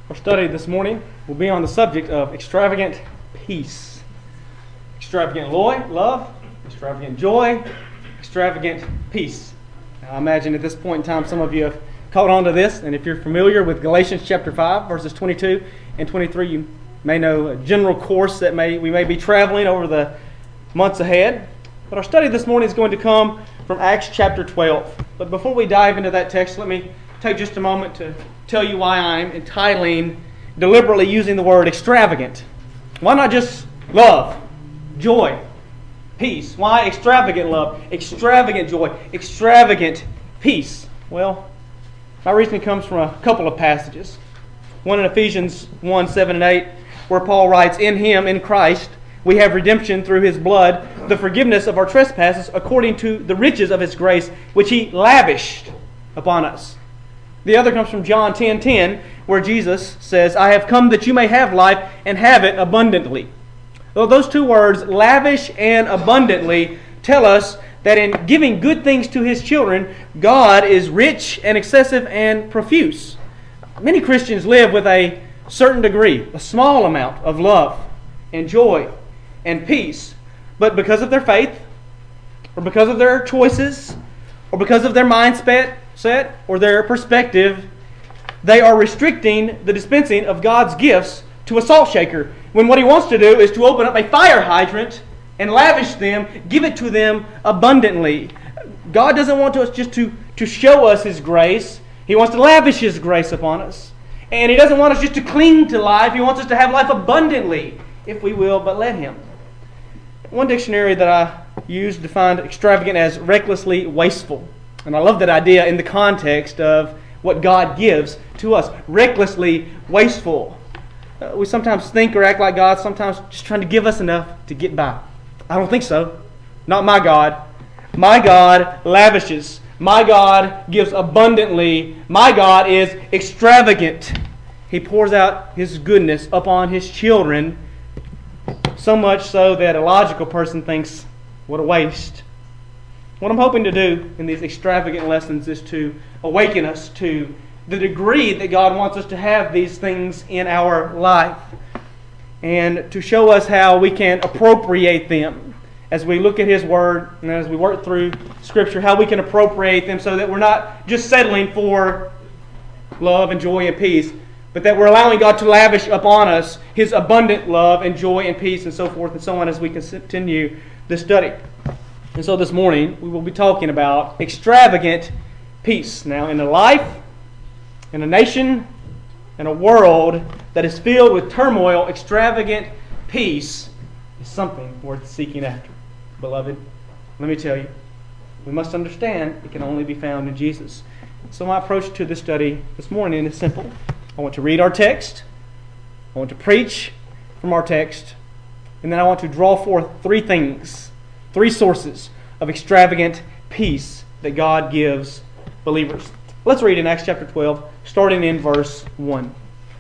Our study this morning will be on the subject of extravagant peace. Extravagant love, extravagant joy, extravagant peace. Now, I imagine at this point in time some of you have caught on to this, and if you're familiar with Galatians chapter 5, verses 22 and 23, you may know a general course that we may be traveling over the months ahead. But our study this morning is going to come from Acts chapter 12. But before we dive into that text, let me take just a moment to tell you why I'm entitling, deliberately using the word extravagant. Why not just love, joy, peace? Why extravagant love, extravagant joy, extravagant peace? Well, my reasoning comes from a couple of passages. One in Ephesians 1, 7 and 8, where Paul writes, "In Him, in Christ, we have redemption through His blood, the forgiveness of our trespasses, according to the riches of His grace, which He lavished upon us." The other comes from John 10:10, where Jesus says, "I have come that you may have life and have it abundantly." Well, those two words, lavish and abundantly, tell us that in giving good things to His children, God is rich and excessive and profuse. Many Christians live with a certain degree, a small amount of love and joy and peace, but because of their faith, or because of their choices, or because of their mindset or their perspective, they are restricting the dispensing of God's gifts to a salt shaker, when what He wants to do is to open up a fire hydrant and lavish them, give it to them abundantly. God doesn't want us just to show us His grace. He wants to lavish His grace upon us. And He doesn't want us just to cling to life. He wants us to have life abundantly, if we will but let Him. One dictionary that I used defined extravagant as recklessly wasteful. And I love that idea in the context of what God gives to us. Recklessly wasteful. We sometimes think or act like God, sometimes just trying to give us enough to get by. I don't think so. Not my God. My God lavishes. My God gives abundantly. My God is extravagant. He pours out His goodness upon His children, so much so that a logical person thinks, what a waste. What I'm hoping to do in these extravagant lessons is to awaken us to the degree that God wants us to have these things in our life, and to show us how we can appropriate them as we look at His Word and as we work through Scripture, how we can appropriate them so that we're not just settling for love and joy and peace, but that we're allowing God to lavish upon us His abundant love and joy and peace and so forth and so on as we continue the study. And so this morning we will be talking about extravagant peace. Now, in a life, in a nation, in a world that is filled with turmoil, extravagant peace is something worth seeking after. Beloved, let me tell you, we must understand it can only be found in Jesus. So my approach to this study this morning is simple. I want to read our text, I want to preach from our text, and then I want to draw forth three things, three sources of extravagant peace that God gives believers. Let's read in Acts chapter 12, starting in verse 1.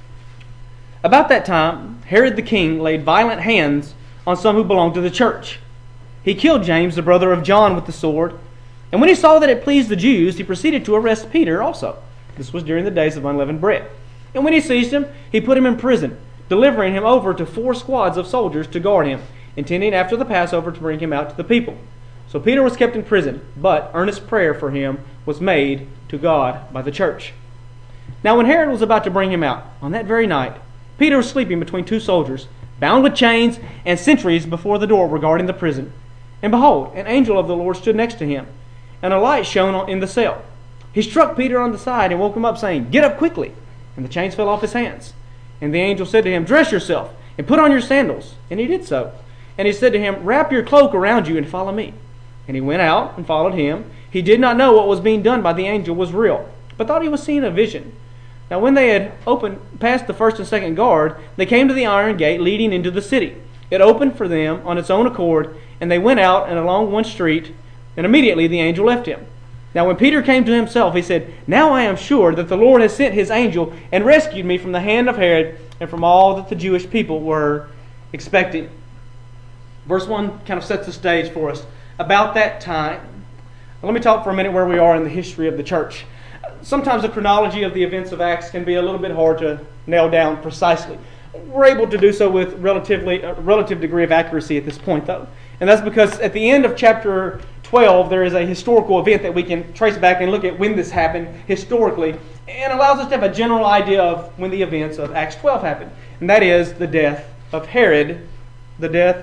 About that time, Herod the king laid violent hands on some who belonged to the church. He killed James, the brother of John, with the sword. And when he saw that it pleased the Jews, he proceeded to arrest Peter also. This was during the days of unleavened bread. And when he seized him, he put him in prison, delivering him over to 4 squads of soldiers to guard him, intending after the Passover to bring him out to the people. So Peter was kept in prison, but earnest prayer for him was made to God by the church. Now when Herod was about to bring him out, on that very night, Peter was sleeping between 2 soldiers, bound with chains, and sentries before the door were guarding the prison. And behold, an angel of the Lord stood next to him, and a light shone in the cell. He struck Peter on the side and woke him up, saying, "Get up quickly!" And the chains fell off his hands. And the angel said to him, "Dress yourself, and put on your sandals." And he did so. And he said to him, "Wrap your cloak around you and follow me." And he went out and followed him. He did not know what was being done by the angel was real, but thought he was seeing a vision. Now when they had past the first and second guard, they came to the iron gate leading into the city. It opened for them on its own accord, and they went out and along one street, and immediately the angel left him. Now when Peter came to himself, he said, "Now I am sure that the Lord has sent His angel and rescued me from the hand of Herod and from all that the Jewish people were expecting." Verse 1 kind of sets the stage for us. About that time. Let me talk for a minute where we are in the history of the church. sometimes the chronology of the events of Acts can be a little bit hard to nail down precisely. We're able to do so with a relative degree of accuracy at this point, though. And that's because at the end of chapter 12, there is a historical event that we can trace back and look at when this happened historically, and allows us to have a general idea of when the events of Acts 12 happened. And that is the death of Herod, the death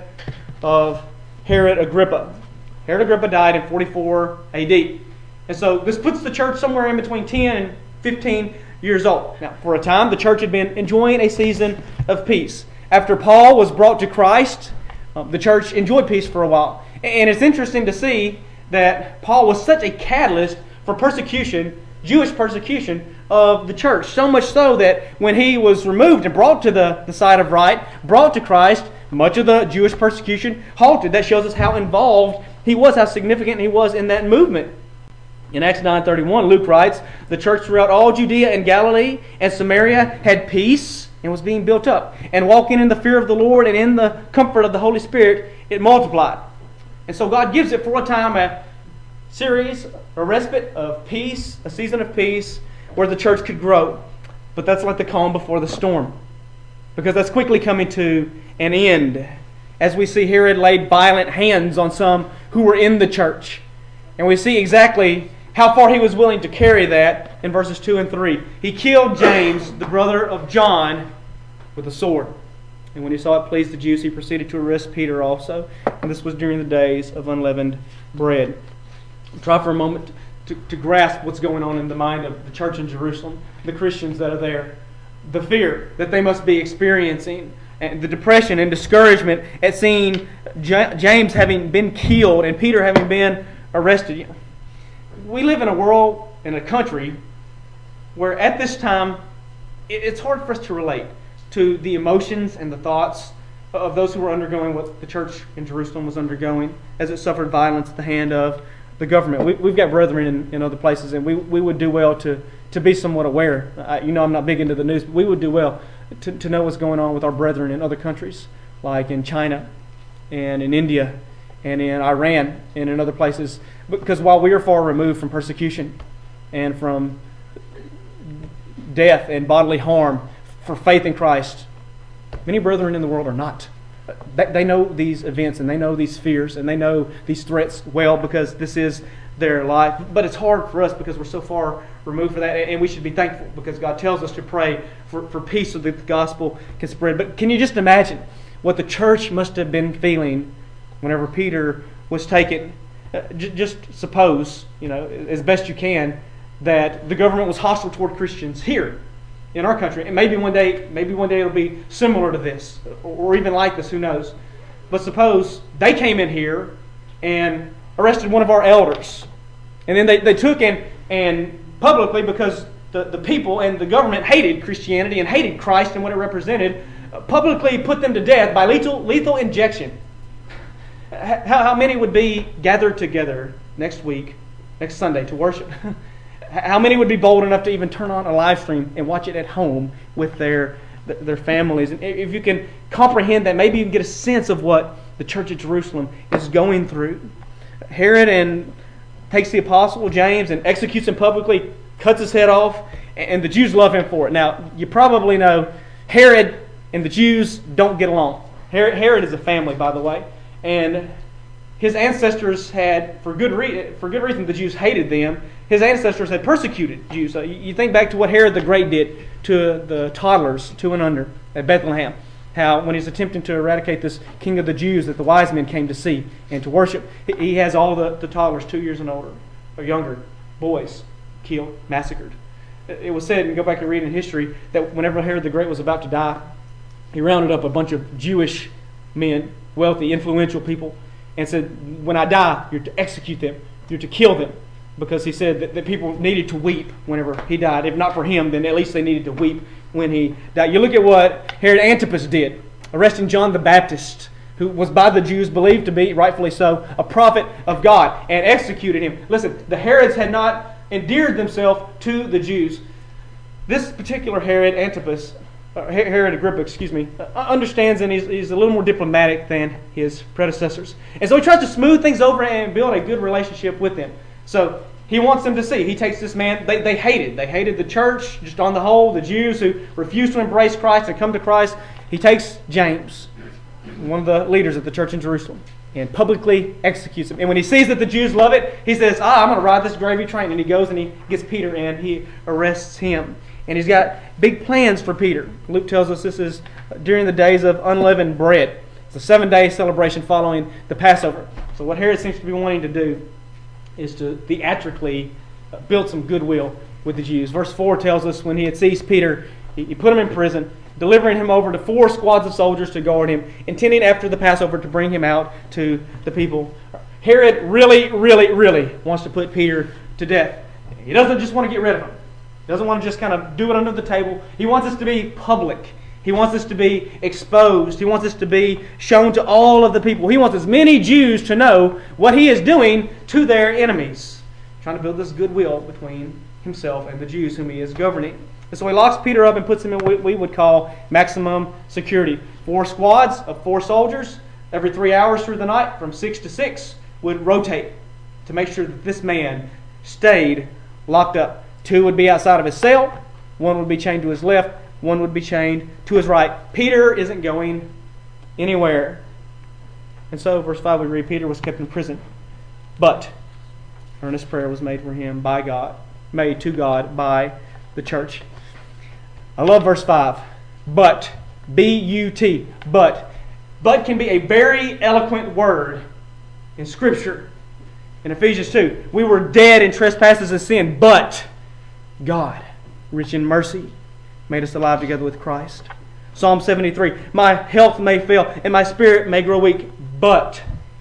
of Herod Agrippa. Herod Agrippa died in 44 AD. And so this puts the church somewhere in between 10 and 15 years old. Now, for a time, the church had been enjoying a season of peace. After Paul was brought to Christ, the church enjoyed peace for a while. And it's interesting to see that Paul was such a catalyst for persecution, Jewish persecution of the church. So much so that when he was removed and brought to the side of right, brought to Christ, much of the Jewish persecution halted. That shows us how involved he was, how significant he was in that movement. In Acts 9:31, Luke writes, the church throughout all Judea and Galilee and Samaria had peace and was being built up. And walking in the fear of the Lord and in the comfort of the Holy Spirit, it multiplied. And so God gives it for a time a series, a respite of peace, a season of peace where the church could grow. But that's like the calm before the storm, because that's quickly coming to an end as we see Herod laid violent hands on some who were in the church. And we see exactly how far he was willing to carry that in verses 2 and 3. He killed James, the brother of John, with a sword. And when he saw it pleased the Jews, he proceeded to arrest Peter also. And this was during the days of unleavened bread. Try for a moment to grasp what's going on in the mind of the church in Jerusalem, the Christians that are there, the fear that they must be experiencing, and the depression and discouragement at seeing James having been killed and Peter having been arrested. We live in a world, in a country, where at this time it's hard for us to relate to the emotions and the thoughts of those who were undergoing what the church in Jerusalem was undergoing as it suffered violence at the hand of the government. We've got brethren in other places, and we would do well to be somewhat aware. I'm not big into the news, but we would do well to know what's going on with our brethren in other countries, like in China and in India and in Iran and in other places. Because while we are far removed from persecution and from death and bodily harm for faith in Christ, many brethren in the world are not. They know these events and they know these fears and they know these threats well because this is their life. But it's hard for us because we're so far removed from that, and we should be thankful because God tells us to pray for peace so that the gospel can spread. But can you just imagine what the church must have been feeling whenever Peter was taken? Just suppose, as best you can, that the government was hostile toward Christians here in our country, and maybe one day it'll be similar to this, or even like this. Who knows? But suppose they came in here and arrested one of our elders, and then they took and publicly, because the people and the government hated Christianity and hated Christ and what it represented, publicly put them to death by lethal injection. How many would be gathered together next Sunday to worship? How many would be bold enough to even turn on a live stream and watch it at home with their families? And if you can comprehend that, maybe you can get a sense of what the church at Jerusalem is going through. Herod takes the apostle James and executes him publicly, cuts his head off, and the Jews love him for it. Now, you probably know Herod and the Jews don't get along. Herod is a family, by the way. And his ancestors had, for good reason, the Jews hated them. His ancestors had persecuted Jews. So you think back to what Herod the Great did to the toddlers 2 and under at Bethlehem. How when he's attempting to eradicate this king of the Jews that the wise men came to see and to worship, he has all the toddlers 2 years and older, or younger, boys, killed, massacred. It was said, and go back and read in history, that whenever Herod the Great was about to die, he rounded up a bunch of Jewish men, wealthy, influential people, and said, when I die, you're to execute them, you're to kill them. Because he said that people needed to weep whenever he died. If not for him, then at least they needed to weep when he died. You look at what Herod Antipas did, arresting John the Baptist, who was by the Jews believed to be, rightfully so, a prophet of God, and executed him. Listen, the Herods had not endeared themselves to the Jews. This particular Herod Agrippa, understands, and he's a little more diplomatic than his predecessors. And so he tries to smooth things over and build a good relationship with them. So He wants them to see. He takes this man, they hated. They hated the church, just on the whole, the Jews who refused to embrace Christ and come to Christ. He takes James, one of the leaders of the church in Jerusalem, and publicly executes him. And when he sees that the Jews love it, he says, I'm going to ride this gravy train. And he goes and he gets Peter and he arrests him. And he's got big plans for Peter. Luke tells us this is during the days of unleavened bread. It's a 7-day celebration following the Passover. So what Herod seems to be wanting to do is to theatrically build some goodwill with the Jews. Verse 4 tells us when he had seized Peter, he put him in prison, delivering him over to 4 squads of soldiers to guard him, intending after the Passover to bring him out to the people. Herod really wants to put Peter to death. He doesn't just want to get rid of him. He doesn't want to just kind of do it under the table. He wants this to be public. He wants this to be exposed. He wants this to be shown to all of the people. He wants as many Jews to know what he is doing to their enemies. Trying to build this goodwill between himself and the Jews whom he is governing. And so he locks Peter up and puts him in what we would call maximum security. 4 squads of 4 soldiers every 3 hours through the night from 6 to 6 would rotate to make sure that this man stayed locked up. 2 would be outside of his cell. 1 would be chained to his left. 1 would be chained to his right. Peter isn't going anywhere. And so, verse 5 we read, Peter was kept in prison. But earnest prayer was made for him by God, made to God by the church. I love verse 5. But, B-U-T, but. But can be a very eloquent word in Scripture. In Ephesians 2, we were dead in trespasses and sin, but God, rich in mercy, made us alive together with Christ. Psalm 73, my health may fail and my spirit may grow weak, but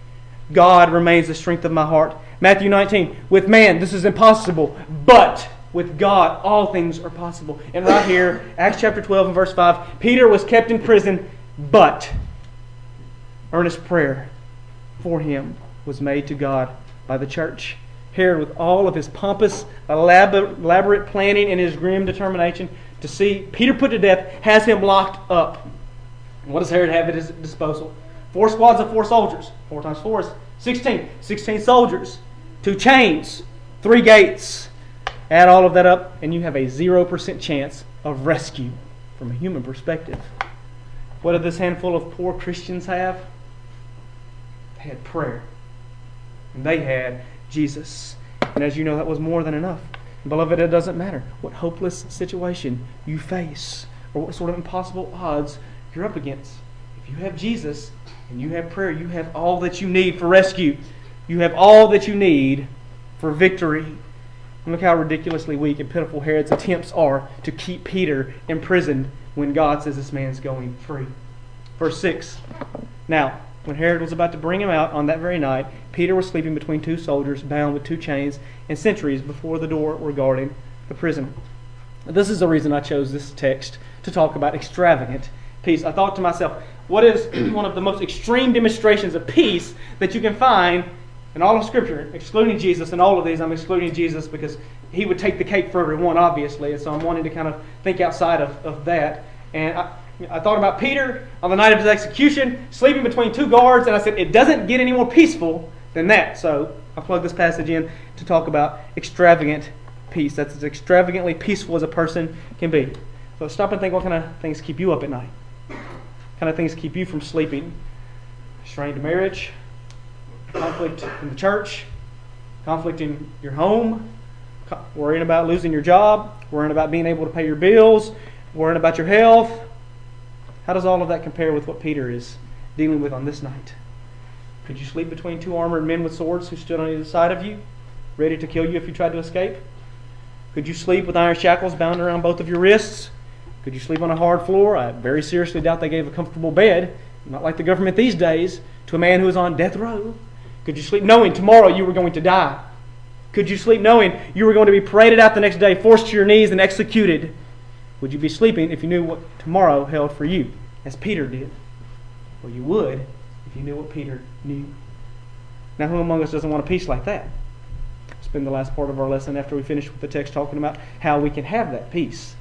God remains the strength of my heart. Matthew 19, with man this is impossible, but with God all things are possible. And right here, Acts chapter 12 and verse 5, Peter was kept in prison, but earnest prayer for him was made to God by the church. Herod, with all of his pompous, elaborate planning and his grim determination to see Peter put to death, has him locked up. And what does Herod have at his disposal? 4 squads of 4 soldiers. 4 times 4 is 16. 16 soldiers. 2 chains. 3 gates. Add all of that up and you have a 0% chance of rescue from a human perspective. What did this handful of poor Christians have? They had prayer. And they had Jesus. And as you know, that was more than enough. Beloved, it doesn't matter what hopeless situation you face or what sort of impossible odds you're up against. If you have Jesus and you have prayer, you have all that you need for rescue. You have all that you need for victory. And look how ridiculously weak and pitiful Herod's attempts are to keep Peter imprisoned when God says this man's going free. Verse 6. Now, when Herod was about to bring him out on that very night, Peter was sleeping between 2 soldiers, bound with 2 chains, and sentries before the door were guarding the prison. This is the reason I chose this text to talk about extravagant peace. I thought to myself, what is one of the most extreme demonstrations of peace that you can find in all of Scripture, excluding Jesus? And all of these, I'm excluding Jesus because he would take the cake for everyone, obviously, and so I'm wanting to kind of think outside of that. And I thought about Peter on the night of his execution, sleeping between 2 guards, and I said, it doesn't get any more peaceful than that. So I plugged this passage in to talk about extravagant peace. That's as extravagantly peaceful as a person can be. So stop and think, what kind of things keep you up at night? What kind of things keep you from sleeping? Strained marriage, conflict in the church, conflict in your home, worrying about losing your job, worrying about being able to pay your bills, worrying about your health. How does all of that compare with what Peter is dealing with on this night? Could you sleep between 2 armored men with swords who stood on either side of you, ready to kill you if you tried to escape? Could you sleep with iron shackles bound around both of your wrists? Could you sleep on a hard floor? I very seriously doubt they gave a comfortable bed, not like the government these days, to a man who is on death row. Could you sleep knowing tomorrow you were going to die? Could you sleep knowing you were going to be paraded out the next day, forced to your knees and executed? Would you be sleeping if you knew what tomorrow held for you, as Peter did? Well, you would if you knew what Peter knew. Now, who among us doesn't want a peace like that? We'll spend the last part of our lesson after we finish with the text talking about how we can have that peace.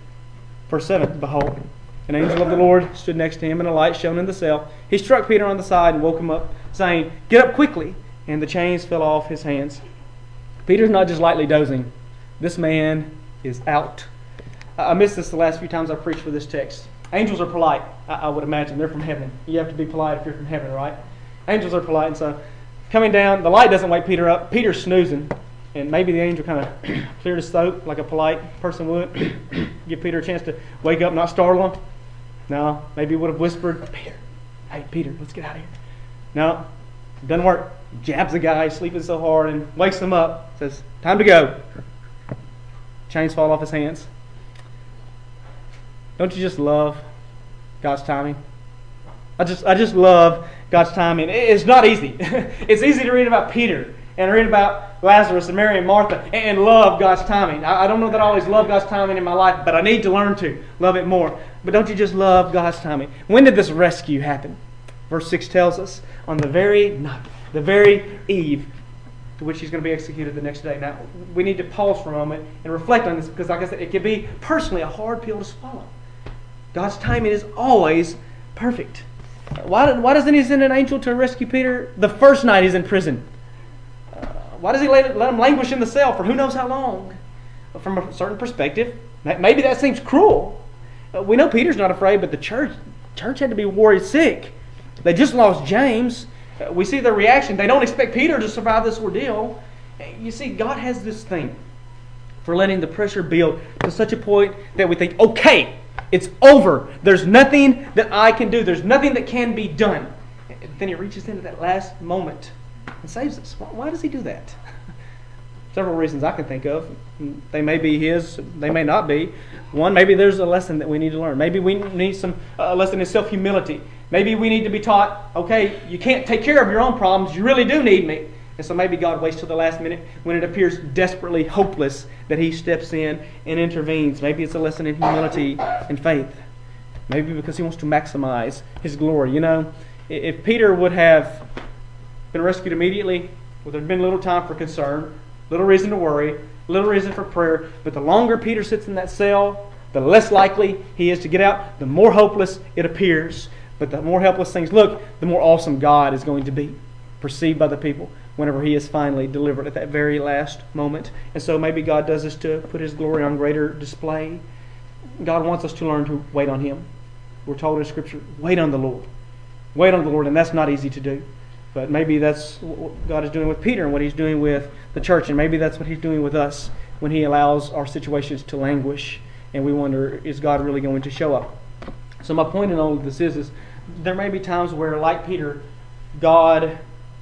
Verse 7, behold, an angel of the Lord stood next to him, and a light shone in the cell. He struck Peter on the side and woke him up, saying, get up quickly. And the chains fell off his hands. Peter's not just lightly dozing. This man is out. I missed this the last few times I preached for this text. Angels are polite, I would imagine. They're from heaven. You have to be polite if you're from heaven, right? Angels are polite, and so coming down, the light doesn't wake Peter up. Peter's snoozing, and maybe the angel kind of cleared his throat like a polite person would. Give Peter a chance to wake up, not startle him. No, maybe he would have whispered, Peter, hey, Peter, let's get out of here. No, doesn't work. Jabs the guy sleeping so hard and wakes him up. Says, time to go. Chains fall off his hands. Don't you just love God's timing? I just love God's timing. It's not easy. It's easy to read about Peter and read about Lazarus and Mary and Martha and love God's timing. I don't know that I always love God's timing in my life, but I need to learn to love it more. But don't you just love God's timing? When did this rescue happen? Verse 6 tells us, on the very night, the very eve to which he's going to be executed the next day. Now, we need to pause for a moment and reflect on this because, like I said, it can be personally a hard pill to swallow. God's timing is always perfect. Why doesn't he send an angel to rescue Peter the first night he's in prison? Why does he let him languish in the cell for who knows how long? From a certain perspective, maybe that seems cruel. We know Peter's not afraid, but the church had to be worried sick. They just lost James. We see their reaction. They don't expect Peter to survive this ordeal. You see, God has this thing for letting the pressure build to such a point that we think, okay, it's over. There's nothing that I can do. There's nothing that can be done. And then he reaches into that last moment and saves us. Why does he do that? Several reasons I can think of. They may be his, they may not be. One, maybe there's a lesson that we need to learn. Maybe we need a lesson in self-humility. Maybe we need to be taught, okay, you can't take care of your own problems. You really do need me. And so maybe God waits till the last minute when it appears desperately hopeless that he steps in and intervenes. Maybe it's a lesson in humility and faith. Maybe because he wants to maximize his glory. You know, if Peter would have been rescued immediately, well, there'd been little time for concern, little reason to worry, little reason for prayer. But the longer Peter sits in that cell, the less likely he is to get out, the more hopeless it appears. But the more helpless things look, the more awesome God is going to be perceived by the people whenever he is finally delivered at that very last moment. And so maybe God does this to put his glory on greater display. God wants us to learn to wait on him. We're told in Scripture, wait on the Lord. Wait on the Lord, and that's not easy to do. But maybe that's what God is doing with Peter and what he's doing with the church. And maybe that's what he's doing with us when he allows our situations to languish. And we wonder, is God really going to show up? So my point in all of this is there may be times where, like Peter, God's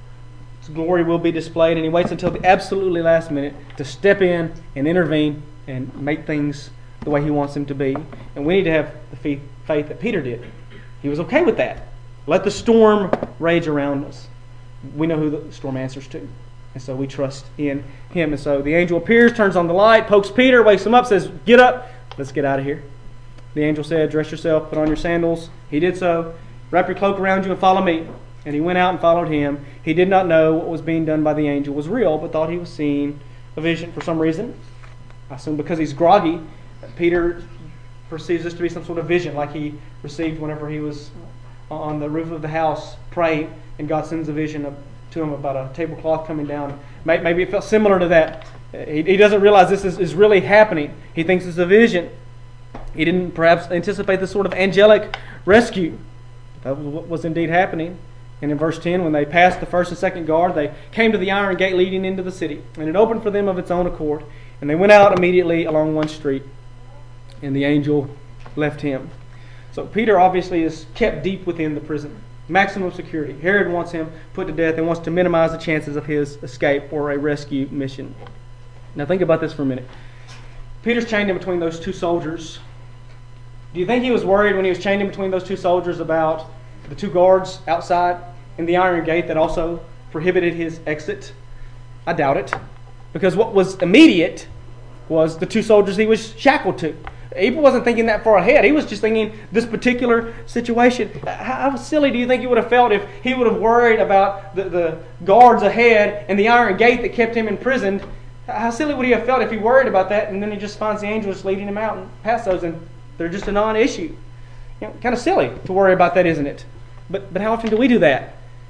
glory will be displayed, and he waits until the absolutely last minute to step in and intervene and make things the way he wants them to be. And we need to have the faith that Peter did. He was okay with that. Let the storm rage around us. We know who the storm answers to. And so we trust in him. And so the angel appears, turns on the light, pokes Peter, wakes him up, says, get up, let's get out of here. The angel said, dress yourself, put on your sandals. He did so. Wrap your cloak around you and follow me. And he went out and followed him. He did not know what was being done by the angel was real, but thought he was seeing a vision for some reason. I assume because he's groggy, Peter perceives this to be some sort of vision like he received whenever he was on the roof of the house praying, and God sends a vision to him about a tablecloth coming down. Maybe it felt similar to that. He doesn't realize this is really happening. He thinks it's a vision. He didn't perhaps anticipate this sort of angelic rescue. That was what was indeed happening. And in verse 10, when they passed the first and second guard, they came to the iron gate leading into the city. And it opened for them of its own accord. And they went out immediately along one street. And the angel left him. So Peter obviously is kept deep within the prison. Maximum security. Herod wants him put to death and wants to minimize the chances of his escape or a rescue mission. Now think about this for a minute. Peter's chained in between those two soldiers. Do you think he was worried when he was chained in between those two soldiers about the two guards outside in the iron gate that also prohibited his exit? I doubt it. Because what was immediate was the two soldiers he was shackled to. He wasn't thinking that far ahead. He was just thinking this particular situation. How silly do you think he would have felt if he would have worried about the guards ahead and the iron gate that kept him imprisoned? How silly would he have felt if he worried about that and then he just finds the angels leading him out and past those and they're just a non-issue? Kind of silly to worry about that, isn't it? But how often do we do that?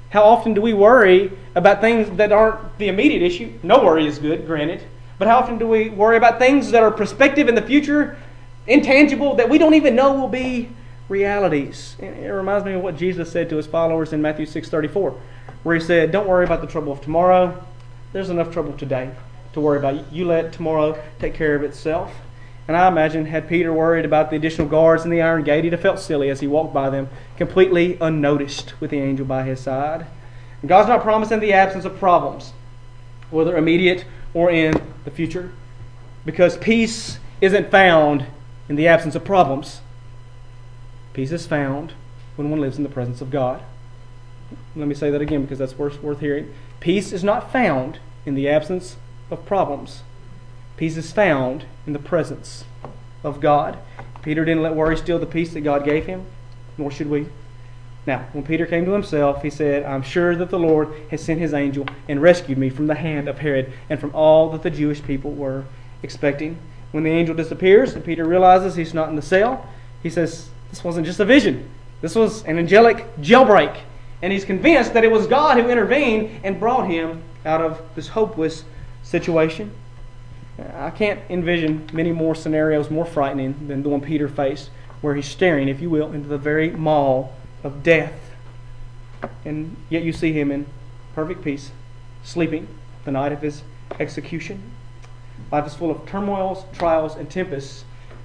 How often do we worry about things that aren't the immediate issue? No worry is good, granted. But how often do we worry about things that are prospective in the future, intangible, that we don't even know will be realities? It reminds me of what Jesus said to his followers in Matthew 6:34, where he said, don't worry about the trouble of tomorrow. There's enough trouble today to worry about. You let tomorrow take care of itself. And I imagine, had Peter worried about the additional guards in the iron gate, he'd have felt silly as he walked by them, completely unnoticed with the angel by his side. And God's not promising the absence of problems, whether immediate or in the future, because peace isn't found in the absence of problems. Peace is found when one lives in the presence of God. Let me say that again because that's worth hearing. Peace is not found in the absence of problems. Peace is found in the presence of God. Peter didn't let worry steal the peace that God gave him, nor should we. Now, when Peter came to himself, he said, I'm sure that the Lord has sent his angel and rescued me from the hand of Herod and from all that the Jewish people were expecting. When the angel disappears and Peter realizes he's not in the cell, he says, this wasn't just a vision. This was an angelic jailbreak. And he's convinced that it was God who intervened and brought him out of this hopeless situation. I can't envision many more scenarios more frightening than the one Peter faced, where he's staring, if you will, into the very maw of death. And yet you see him in perfect peace, sleeping the night of his execution. Life is full of turmoils, trials, and tempests.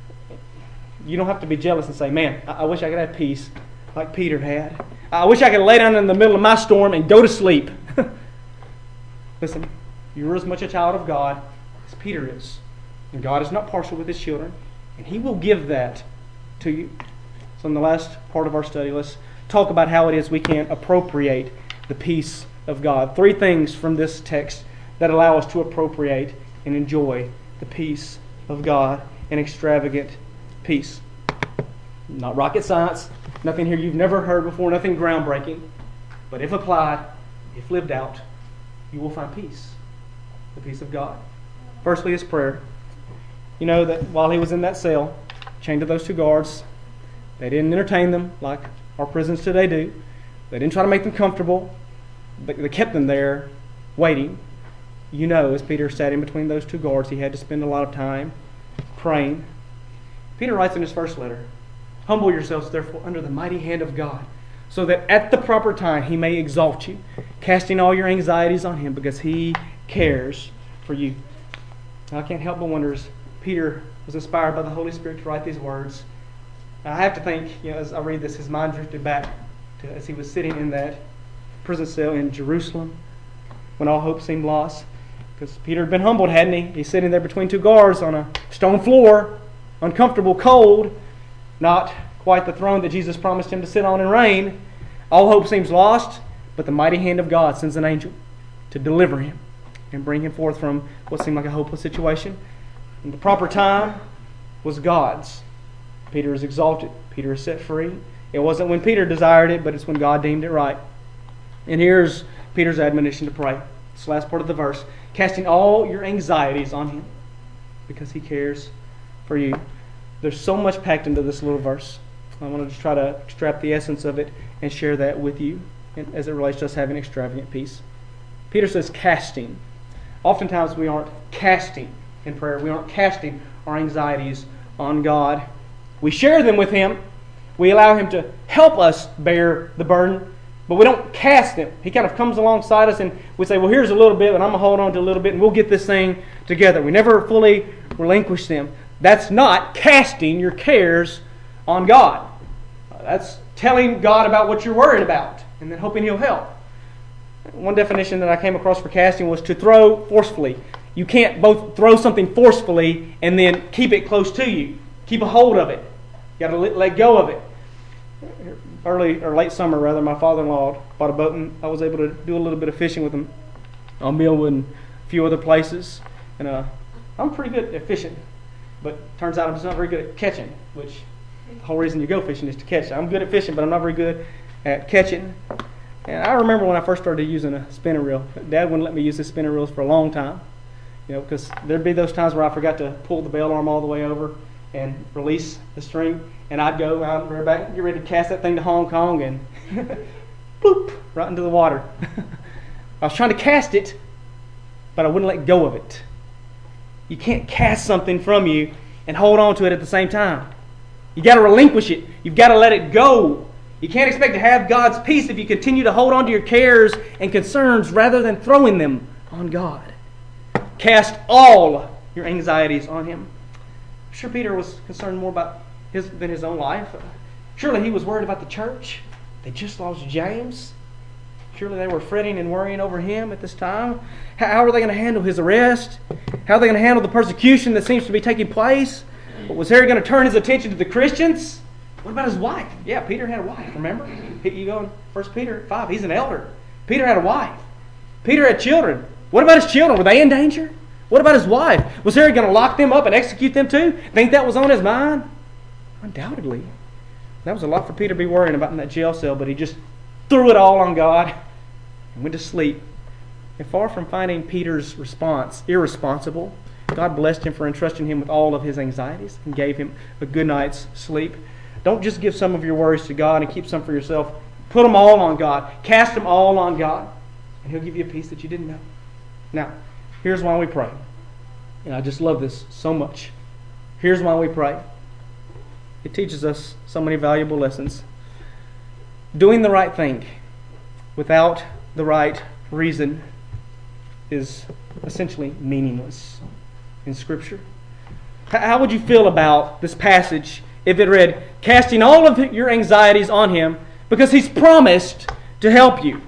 You don't have to be jealous and say, man, I wish I could have peace like Peter had. I wish I could lay down in the middle of my storm and go to sleep. Listen, you're as much a child of God as Peter is. And God is not partial with his children. And he will give that to you. So in the last part of our study, let's talk about how it is we can appropriate the peace of God. 3 things from this text that allow us to appropriate and enjoy the peace of God, an extravagant peace. Not rocket science, nothing here you've never heard before, nothing groundbreaking. But if applied, if lived out, you will find peace, the peace of God. Firstly, his prayer. You know that while he was in that cell, chained to those 2 guards, they didn't entertain them like our prisons today do. They didn't try to make them comfortable. They kept them there waiting. You know, as Peter sat in between those 2 guards, he had to spend a lot of time praying. Peter writes in his first letter, humble yourselves therefore under the mighty hand of God, so that at the proper time he may exalt you, casting all your anxieties on him because he cares for you. Now, I can't help but wonder, as Peter was inspired by the Holy Spirit to write these words, I have to think, as I read this, his mind drifted back to as he was sitting in that prison cell in Jerusalem when all hope seemed lost. Because Peter had been humbled, hadn't he? He's sitting there between 2 guards on a stone floor, uncomfortable, cold, not quite the throne that Jesus promised him to sit on and reign. All hope seems lost, but the mighty hand of God sends an angel to deliver him and bring him forth from what seemed like a hopeless situation. And the proper time was God's. Peter is exalted. Peter is set free. It wasn't when Peter desired it, but it's when God deemed it right. And here's Peter's admonition to pray. This last part of the verse. Casting all your anxieties on him because he cares for you. There's so much packed into this little verse. I want to just try to extract the essence of it and share that with you as it relates to us having extravagant peace. Peter says casting. Oftentimes we aren't casting in prayer. We aren't casting our anxieties on God. We share them with him. We allow him to help us bear the burden, but we don't cast them. He kind of comes alongside us and we say, well, here's a little bit, and I'm going to hold on to a little bit, and we'll get this thing together. We never fully relinquish them. That's not casting your cares on God. That's telling God about what you're worried about and then hoping he'll help. One definition that I came across for casting was to throw forcefully. You can't both throw something forcefully and then keep it close to you. Keep a hold of it. You got to let go of it. Late summer, my father-in-law bought a boat, and I was able to do a little bit of fishing with him on Millwood and a few other places. And I'm pretty good at fishing, but turns out I'm just not very good at catching, which the whole reason you go fishing is to catch. I'm good at fishing, but I'm not very good at catching. And I remember when I first started using a spinning reel. Dad wouldn't let me use his spinning reels for a long time, because there'd be those times where I forgot to pull the bail arm all the way over and release the string, and I'd go out and back, get ready to cast that thing to Hong Kong, and bloop, right into the water. I was trying to cast it, but I wouldn't let go of it. You can't cast something from you and hold on to it at the same time. You got to relinquish it. You've got to let it go. You can't expect to have God's peace if you continue to hold on to your cares and concerns rather than throwing them on God. Cast all your anxieties on Him. I'm sure Peter was concerned more about than his own life. Surely he was worried about the church. They just lost James. Surely they were fretting and worrying over him at this time. How are they going to handle his arrest? How are they going to handle the persecution that seems to be taking place? Was Harry going to turn his attention to the Christians? What about his wife? Yeah, Peter had a wife, remember? You go in 1 Peter 5, he's an elder. Peter had a wife. Peter had children. What about his children? Were they in danger? What about his wife? Was Harry going to lock them up and execute them too? Think that was on his mind? Undoubtedly. That was a lot for Peter to be worrying about in that jail cell, but he just threw it all on God and went to sleep. And far from finding Peter's response irresponsible, God blessed him for entrusting him with all of his anxieties and gave him a good night's sleep. Don't just give some of your worries to God and keep some for yourself. Put them all on God. Cast them all on God, and He'll give you a peace that you didn't know. Now, here's why we pray. And I just love this so much. Here's why we pray. It teaches us so many valuable lessons. Doing the right thing without the right reason is essentially meaningless in Scripture. How would you feel about this passage if it read, casting all of your anxieties on Him because He's promised to help you?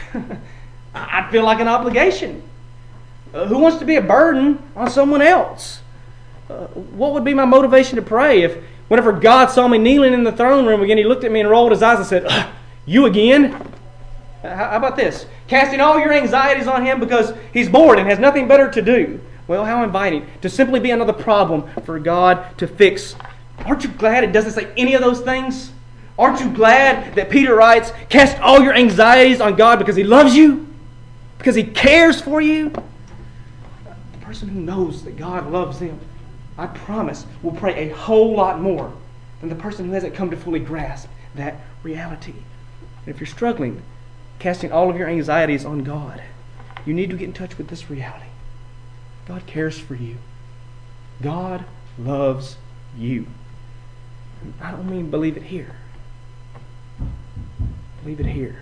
I'd feel like an obligation. Who wants to be a burden on someone else? What would be my motivation to pray if whenever God saw me kneeling in the throne room again, He looked at me and rolled His eyes and said, you again? How about this? Casting all your anxieties on Him because He's bored and has nothing better to do. Well, how inviting. To simply be another problem for God to fix. Aren't you glad it doesn't say any of those things? Aren't you glad that Peter writes, cast all your anxieties on God because He loves you? Because He cares for you? The person who knows that God loves them, I promise, will pray a whole lot more than the person who hasn't come to fully grasp that reality. And if you're struggling, casting all of your anxieties on God, you need to get in touch with this reality. God cares for you. God loves you. I don't mean believe it here. Believe it here.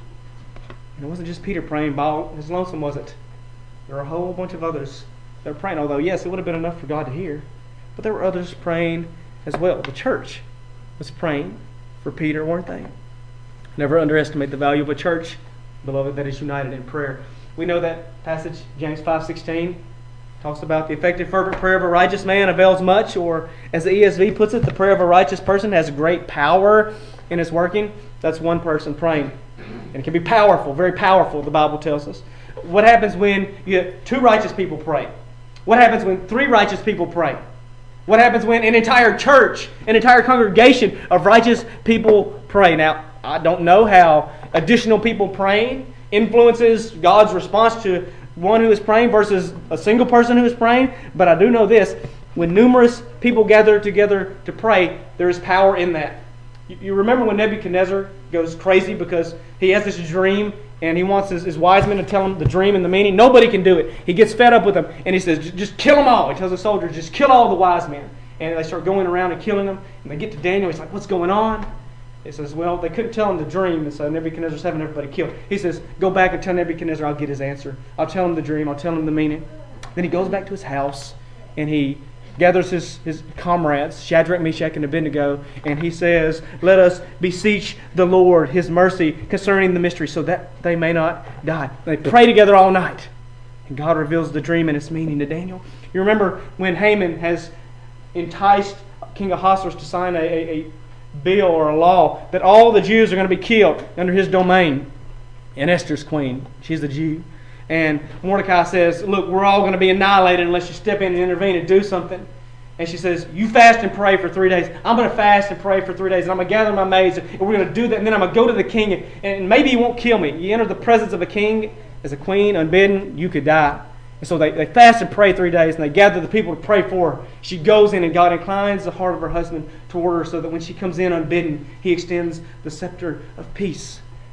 And it wasn't just Peter praying by his lonesome, was it? There were a whole bunch of others that were praying, although yes, it would have been enough for God to hear. But there were others praying as well. The church was praying for Peter, weren't they? Never underestimate the value of a church, beloved, that is united in prayer. We know that passage, James 5:16, talks about the effective fervent prayer of a righteous man avails much, or as the ESV puts it, the prayer of a righteous person has great power in its working. That's one person praying. And it can be powerful, very powerful, the Bible tells us. What happens when you have two righteous people pray? What happens when three righteous people pray? What happens when an entire church, an entire congregation of righteous people pray? Now, I don't know how additional people praying influences God's response to one who is praying versus a single person who is praying, but I do know this: when numerous people gather together to pray, there is power in that. You remember when Nebuchadnezzar goes crazy because he has this dream and he wants his wise men to tell him the dream and the meaning? Nobody can do it. He gets fed up with them and he says, just kill them all. He tells the soldiers, just kill all the wise men. And they start going around and killing them. And they get to Daniel. He's like, what's going on? He says, well, they couldn't tell him the dream, and so Nebuchadnezzar's having everybody killed. He says, go back and tell Nebuchadnezzar I'll get his answer. I'll tell him the dream. I'll tell him the meaning. Then he goes back to his house, and he gathers his comrades, Shadrach, Meshach, and Abednego, and he says, let us beseech the Lord His mercy concerning the mystery so that they may not die. They pray together all night, and God reveals the dream and its meaning to Daniel. You remember when Haman has enticed King Ahasuerus to sign a bill or a law that all the Jews are going to be killed under his domain. And Esther's queen. She's a Jew. And Mordecai says, look, we're all going to be annihilated unless you step in and intervene and do something. And she says, you fast and pray for 3 days. I'm going to fast and pray for 3 days. And I'm going to gather my maids. And we're going to do that. And then I'm going to go to the king. And maybe he won't kill me. You enter the presence of a king as a queen unbidden, you could die. And so they fast and pray 3 days, and they gather the people to pray for her. She goes in, and God inclines the heart of her husband toward her so that when she comes in unbidden, He extends the scepter of peace.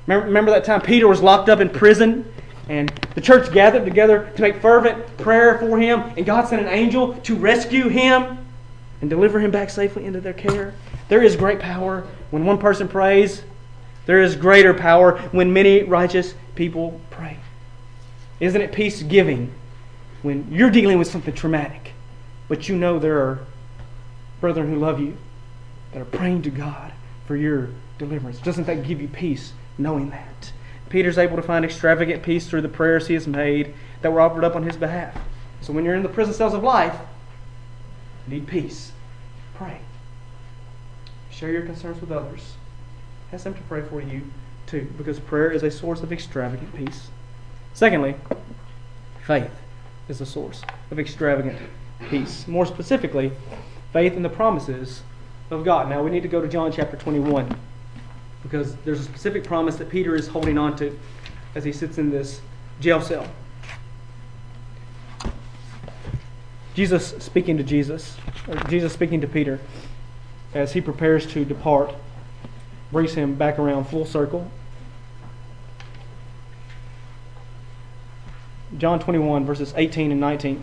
Remember that time Peter was locked up in prison and the church gathered together to make fervent prayer for him, and God sent an angel to rescue him and deliver him back safely into their care? There is great power when one person prays. There is greater power when many righteous people pray. Isn't it peace-giving when you're dealing with something traumatic, but you know there are brethren who love you that are praying to God for your deliverance? Doesn't that give you peace, knowing that? Peter's able to find extravagant peace through the prayers he has made that were offered up on his behalf. So when you're in the prison cells of life, you need peace. Pray. Share your concerns with others. Ask them to pray for you too, because prayer is a source of extravagant peace. Secondly, faith is a source of extravagant peace. More specifically, faith in the promises of God. Now we need to go to John chapter 21, because there's a specific promise that Peter is holding on to as he sits in this jail cell. Jesus speaking to Peter as he prepares to depart, brings him back around full circle. John 21, verses 18 and 19.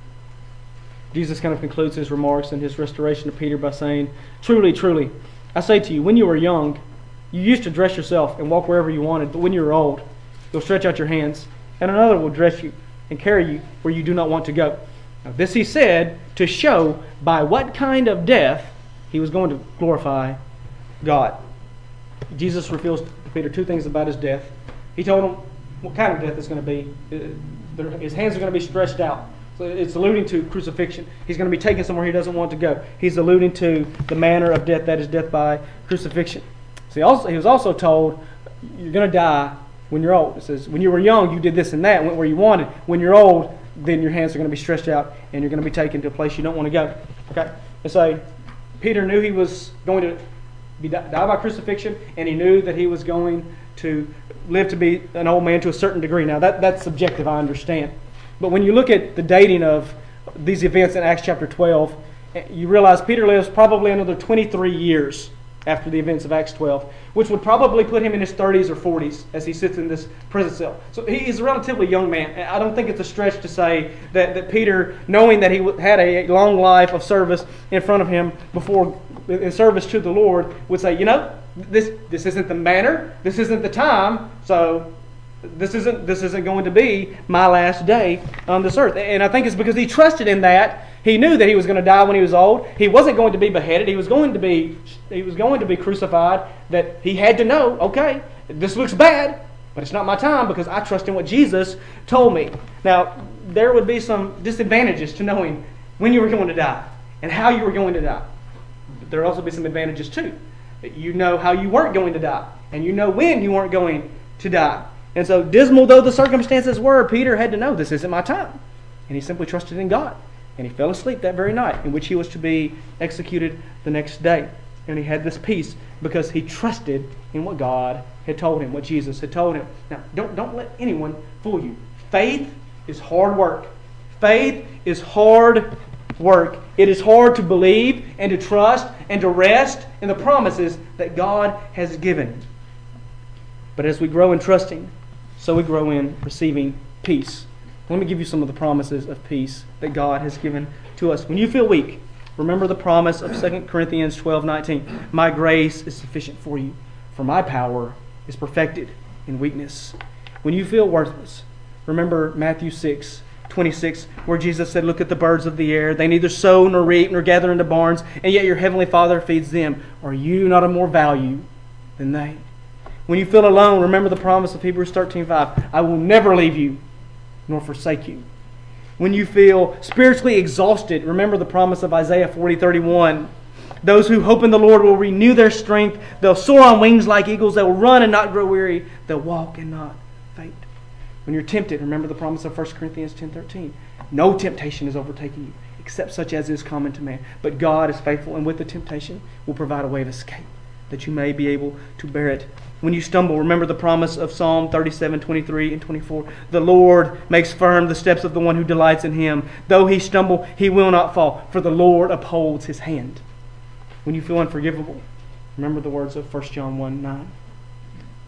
Jesus kind of concludes his remarks and his restoration of Peter by saying, "Truly, truly, I say to you, when you were young, you used to dress yourself and walk wherever you wanted, but when you are old, you'll stretch out your hands, and another will dress you and carry you where you do not want to go." Now, this he said to show by what kind of death he was going to glorify God. Jesus reveals to Peter two things about his death. He told him what kind of death it's going to be. His hands are going to be stretched out. So it's alluding to crucifixion. He's going to be taken somewhere he doesn't want to go. He's alluding to the manner of death, that is death by crucifixion. So he was also told, you're going to die when you're old. It says, when you were young, you did this and that, went where you wanted. When you're old, then your hands are going to be stretched out and you're going to be taken to a place you don't want to go. Okay? And so Peter knew he was going to die by crucifixion, and he knew that he was going to live to be an old man to a certain degree. Now, that's subjective, I understand. But when you look at the dating of these events in Acts chapter 12, you realize Peter lives probably another 23 years after the events of Acts 12, which would probably put him in his 30s or 40s as he sits in this prison cell. So he's a relatively young man. I don't think it's a stretch to say that Peter, knowing that he had a long life of service in front of him before in service to the Lord, would say, this isn't the manner, this isn't the time, so this isn't going to be my last day on this earth. And I think it's because he trusted in that. He knew that he was going to die when he was old. He wasn't going to be beheaded. He was going to be crucified. That he had to know, okay, this looks bad, but it's not my time because I trust in what Jesus told me. Now, there would be some disadvantages to knowing when you were going to die and how you were going to die. But there would also be some advantages too. You know how you weren't going to die, and you know when you weren't going to die. And so, dismal though the circumstances were, Peter had to know this isn't my time. And he simply trusted in God. And he fell asleep that very night, in which he was to be executed the next day. And he had this peace because he trusted in what God had told him, what Jesus had told him. Now, don't let anyone fool you. Faith is hard work. Faith is hard work. It is hard to believe and to trust and to rest in the promises that God has given. But as we grow in trusting, so we grow in receiving peace. Let me give you some of the promises of peace that God has given to us. When you feel weak, remember the promise of 2 Corinthians 12:19. My grace is sufficient for you, for my power is perfected in weakness. When you feel worthless, remember Matthew 6:26, where Jesus said, look at the birds of the air. They neither sow nor reap nor gather into barns, and yet your heavenly Father feeds them. Are you not of more value than they? When you feel alone, remember the promise of Hebrews 13:5. I will never leave you nor forsake you. When you feel spiritually exhausted, remember the promise of Isaiah 40:31. Those who hope in the Lord will renew their strength. They'll soar on wings like eagles. They will run and not grow weary. They'll walk and not faint. When you're tempted, remember the promise of 1 Corinthians 10:13. No temptation is overtaking you, except such as is common to man. But God is faithful, and with the temptation will provide a way of escape, that you may be able to bear it. When you stumble, remember the promise of Psalm 37:23 and 24. The Lord makes firm the steps of the one who delights in Him. Though he stumble, he will not fall, for the Lord upholds his hand. When you feel unforgivable, remember the words of 1 John 1:9.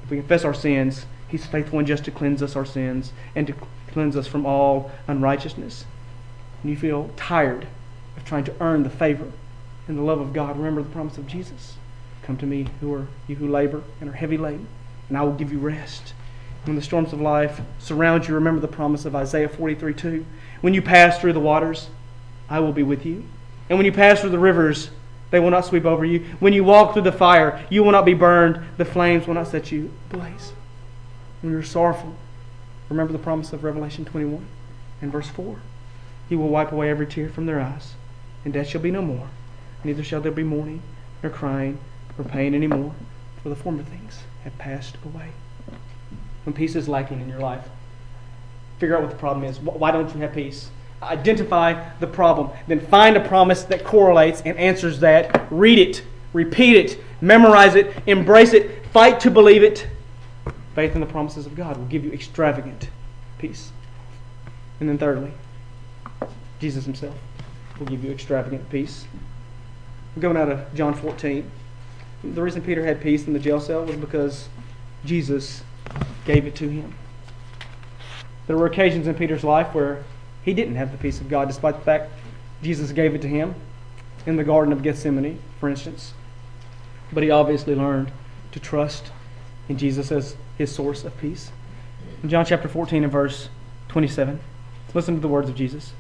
If we confess our sins, He's faithful and just to cleanse us our sins and to cleanse us from all unrighteousness. When you feel tired of trying to earn the favor and the love of God, remember the promise of Jesus. Come to me, you who labor and are heavy laden, and I will give you rest. When the storms of life surround you, remember the promise of Isaiah 43:2. When you pass through the waters, I will be with you. And when you pass through the rivers, they will not sweep over you. When you walk through the fire, you will not be burned. The flames will not set you ablaze. When you're sorrowful, remember the promise of Revelation 21 and verse 4. He will wipe away every tear from their eyes, and death shall be no more. Neither shall there be mourning, nor crying, nor pain any more, for the former things have passed away. When peace is lacking in your life, figure out what the problem is. Why don't you have peace? Identify the problem. Then find a promise that correlates and answers that. Read it, repeat it, memorize it, embrace it, fight to believe it. Faith in the promises of God will give you extravagant peace. And then thirdly, Jesus Himself will give you extravagant peace. We're going out of John 14. The reason Peter had peace in the jail cell was because Jesus gave it to him. There were occasions in Peter's life where he didn't have the peace of God, despite the fact Jesus gave it to him in the Garden of Gethsemane, for instance. But he obviously learned to trust in Jesus as his source of peace. In John chapter 14 and verse 27, listen to the words of Jesus.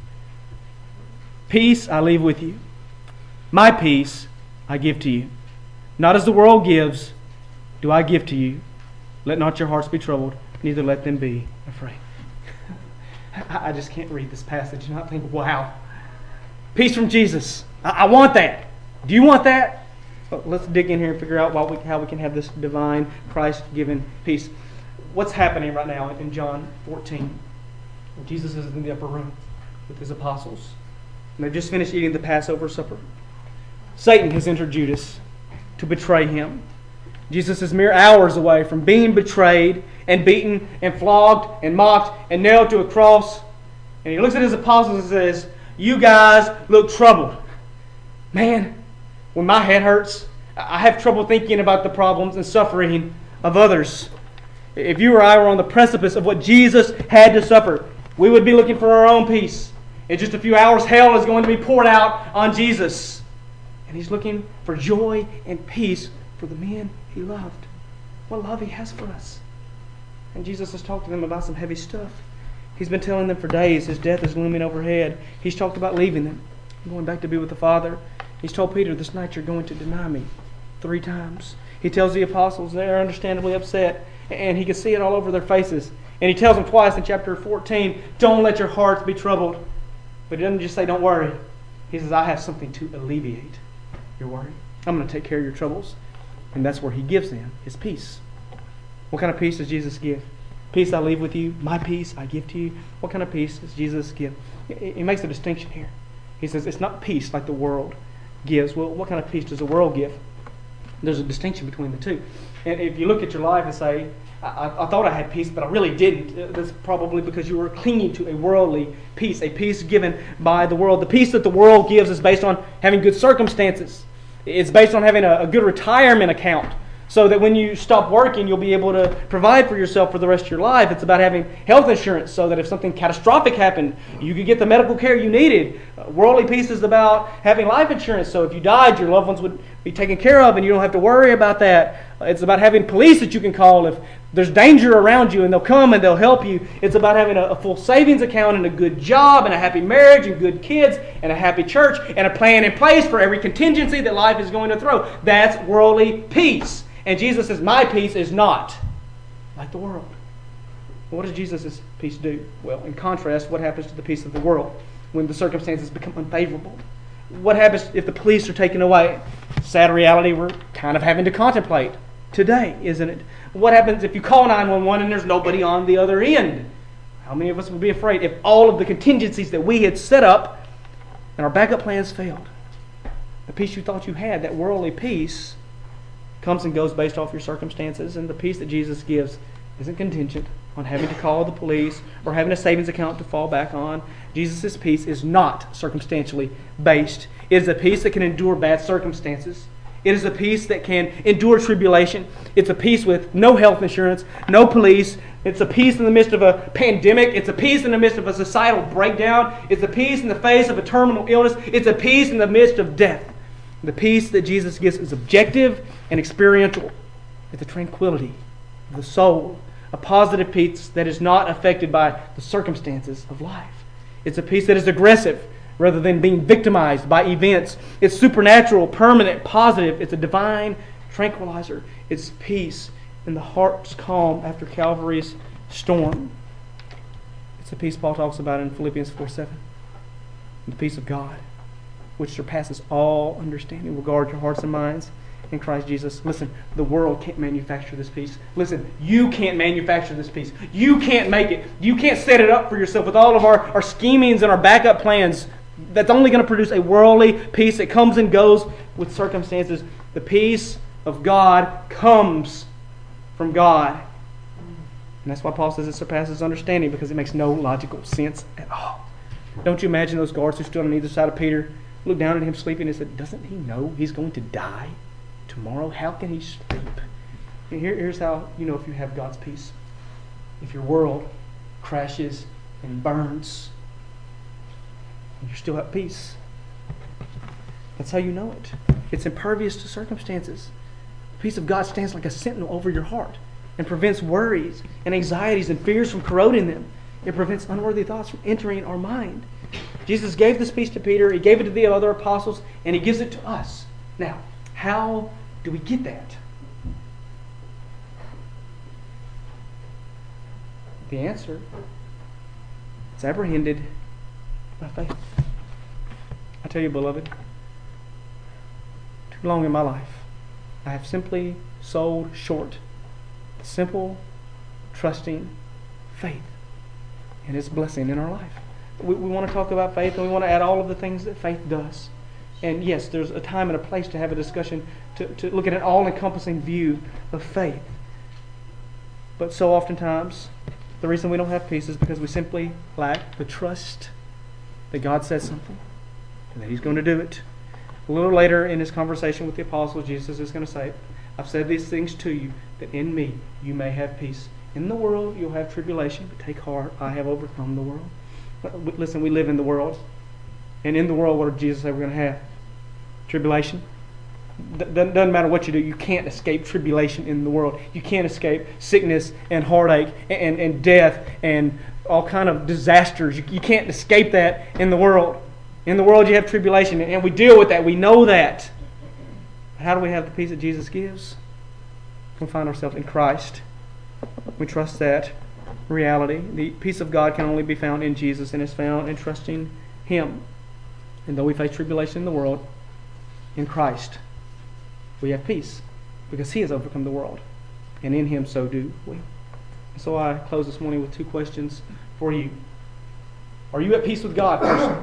Peace I leave with you. My peace I give to you. Not as the world gives, do I give to you. Let not your hearts be troubled, neither let them be afraid. I just can't read this passage and not think, wow. Peace from Jesus. I want that. Do you want that? Well, let's dig in here and figure out how we can have this divine, Christ-given peace. What's happening right now in John 14? Jesus is in the upper room with His apostles. And they've just finished eating the Passover supper. Satan has entered Judas to betray Him. Jesus is mere hours away from being betrayed and beaten and flogged and mocked and nailed to a cross. And He looks at His apostles and says, you guys look troubled. Man, when my head hurts, I have trouble thinking about the problems and suffering of others. If you or I were on the precipice of what Jesus had to suffer, we would be looking for our own peace. In just a few hours, hell is going to be poured out on Jesus. And He's looking for joy and peace for the men He loved. What love He has for us. And Jesus has talked to them about some heavy stuff. He's been telling them for days His death is looming overhead. He's talked about leaving them, going back to be with the Father. He's told Peter, this night you're going to deny me 3 times. He tells the apostles they're understandably upset, and He can see it all over their faces. And He tells them twice in chapter 14, don't let your hearts be troubled. But He doesn't just say don't worry. He says, I have something to alleviate your worry. I'm going to take care of your troubles. And that's where He gives them His peace. What kind of peace does Jesus give? Peace I leave with you. My peace I give to you. What kind of peace does Jesus give? He makes a distinction here. He says it's not peace like the world gives. Well, what kind of peace does the world give? There's a distinction between the two. And if you look at your life and say, I thought I had peace, but I really didn't. That's probably because you were clinging to a worldly peace, a peace given by the world. The peace that the world gives is based on having good circumstances. It's based on having a good retirement account so that when you stop working, you'll be able to provide for yourself for the rest of your life. It's about having health insurance so that if something catastrophic happened, you could get the medical care you needed. Worldly peace is about having life insurance so if you died, your loved ones would be taken care of and you don't have to worry about that. It's about having police that you can call if there's danger around you and they'll come and they'll help you. It's about having a full savings account and a good job and a happy marriage and good kids and a happy church and a plan in place for every contingency that life is going to throw. That's worldly peace. And Jesus says, my peace is not like the world. What does Jesus' peace do? Well, in contrast, what happens to the peace of the world when the circumstances become unfavorable? What happens if the police are taken away? Sad reality we're kind of having to contemplate today, isn't it? What happens if you call 911 and there's nobody on the other end? How many of us would be afraid if all of the contingencies that we had set up and our backup plans failed? The peace you thought you had, that worldly peace, comes and goes based off your circumstances, and the peace that Jesus gives isn't contingent on having to call the police or having a savings account to fall back on. Jesus' peace is not circumstantially based. It is a peace that can endure bad circumstances. It is a peace that can endure tribulation. It's a peace with no health insurance, no police. It's a peace in the midst of a pandemic. It's a peace in the midst of a societal breakdown. It's a peace in the face of a terminal illness. It's a peace in the midst of death. The peace that Jesus gives is objective and experiential. It's a tranquility of the soul, a positive peace that is not affected by the circumstances of life. It's a peace that is aggressive rather than being victimized by events. It's supernatural, permanent, positive. It's a divine tranquilizer. It's peace in the heart's calm after Calvary's storm. It's the peace Paul talks about in Philippians 4:7. The peace of God, which surpasses all understanding, will guard your hearts and minds in Christ Jesus. Listen, the world can't manufacture this peace. Listen, you can't manufacture this peace. You can't make it. You can't set it up for yourself with all of our schemings and our backup plans. That's only going to produce a worldly peace that comes and goes with circumstances. The peace of God comes from God. And that's why Paul says it surpasses understanding, because it makes no logical sense at all. Don't you imagine those guards who stood on either side of Peter, looked down at him sleeping and said, doesn't he know he's going to die tomorrow? How can he sleep? And here's how you know if you have God's peace. If your world crashes and burns, you're still at peace. That's how you know it. It's impervious to circumstances. The peace of God stands like a sentinel over your heart and prevents worries and anxieties and fears from corroding them. It prevents unworthy thoughts from entering our mind. Jesus gave this peace to Peter. He gave it to the other apostles, and He gives it to us. Now, how do we get that? The answer is apprehended by faith. I tell you, beloved, too long in my life, I have simply sold short the simple, trusting faith and its blessing in our life. We want to talk about faith, and we want to add all of the things that faith does. And yes, there's a time and a place to have a discussion to look at an all-encompassing view of faith. But so oftentimes, the reason we don't have peace is because we simply lack the trust that God says something and that He's going to do it. A little later in His conversation with the apostles, Jesus is going to say, I've said these things to you, that in me you may have peace. In the world you'll have tribulation, but take heart, I have overcome the world. Listen, we live in the world. And in the world, what did Jesus say we're going to have? Tribulation. Doesn't matter what you do, you can't escape tribulation in the world. You can't escape sickness and heartache and death and all kind of disasters. You can't escape that in the world. In the world you have tribulation, and we deal with that. We know that. But how do we have the peace that Jesus gives? We find ourselves in Christ. We trust that reality. The peace of God can only be found in Jesus, and is found in trusting Him. And though we face tribulation in the world, in Christ we have peace, because He has overcome the world, and in Him so do we. So I close this morning with two questions for you. Are you at peace with God, person?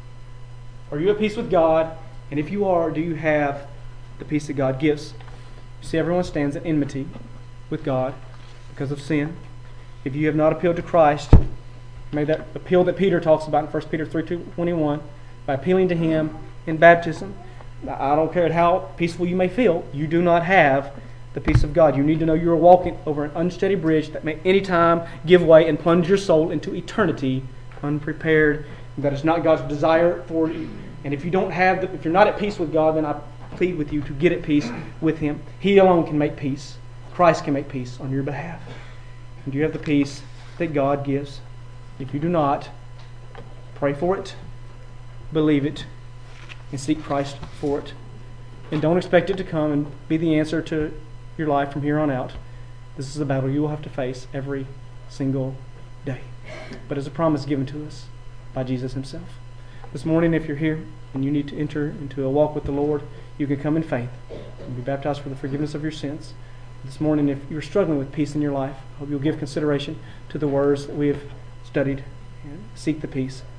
Are you at peace with God? And if you are, do you have the peace that God gives? You see, everyone stands in enmity with God because of sin. If you have not appealed to Christ, may that appeal that Peter talks about in 1 Peter 3:21, by appealing to Him in baptism. I don't care how peaceful you may feel, you do not have the peace of God. You need to know you are walking over an unsteady bridge that may anytime give way and plunge your soul into eternity unprepared. That is not God's desire for you. And if you don't have, if you're not at peace with God, then I plead with you to get at peace with Him. He alone can make peace. Christ can make peace on your behalf. And do you have the peace that God gives? If you do not, pray for it, believe it, and seek Christ for it. And don't expect it to come and be the answer to your life from here on out. This is a battle you will have to face every single day. But it's a promise given to us by Jesus Himself. This morning, if you're here and you need to enter into a walk with the Lord, you can come in faith and be baptized for the forgiveness of your sins. This morning, if you're struggling with peace in your life, I hope you'll give consideration to the words that we have studied and seek the peace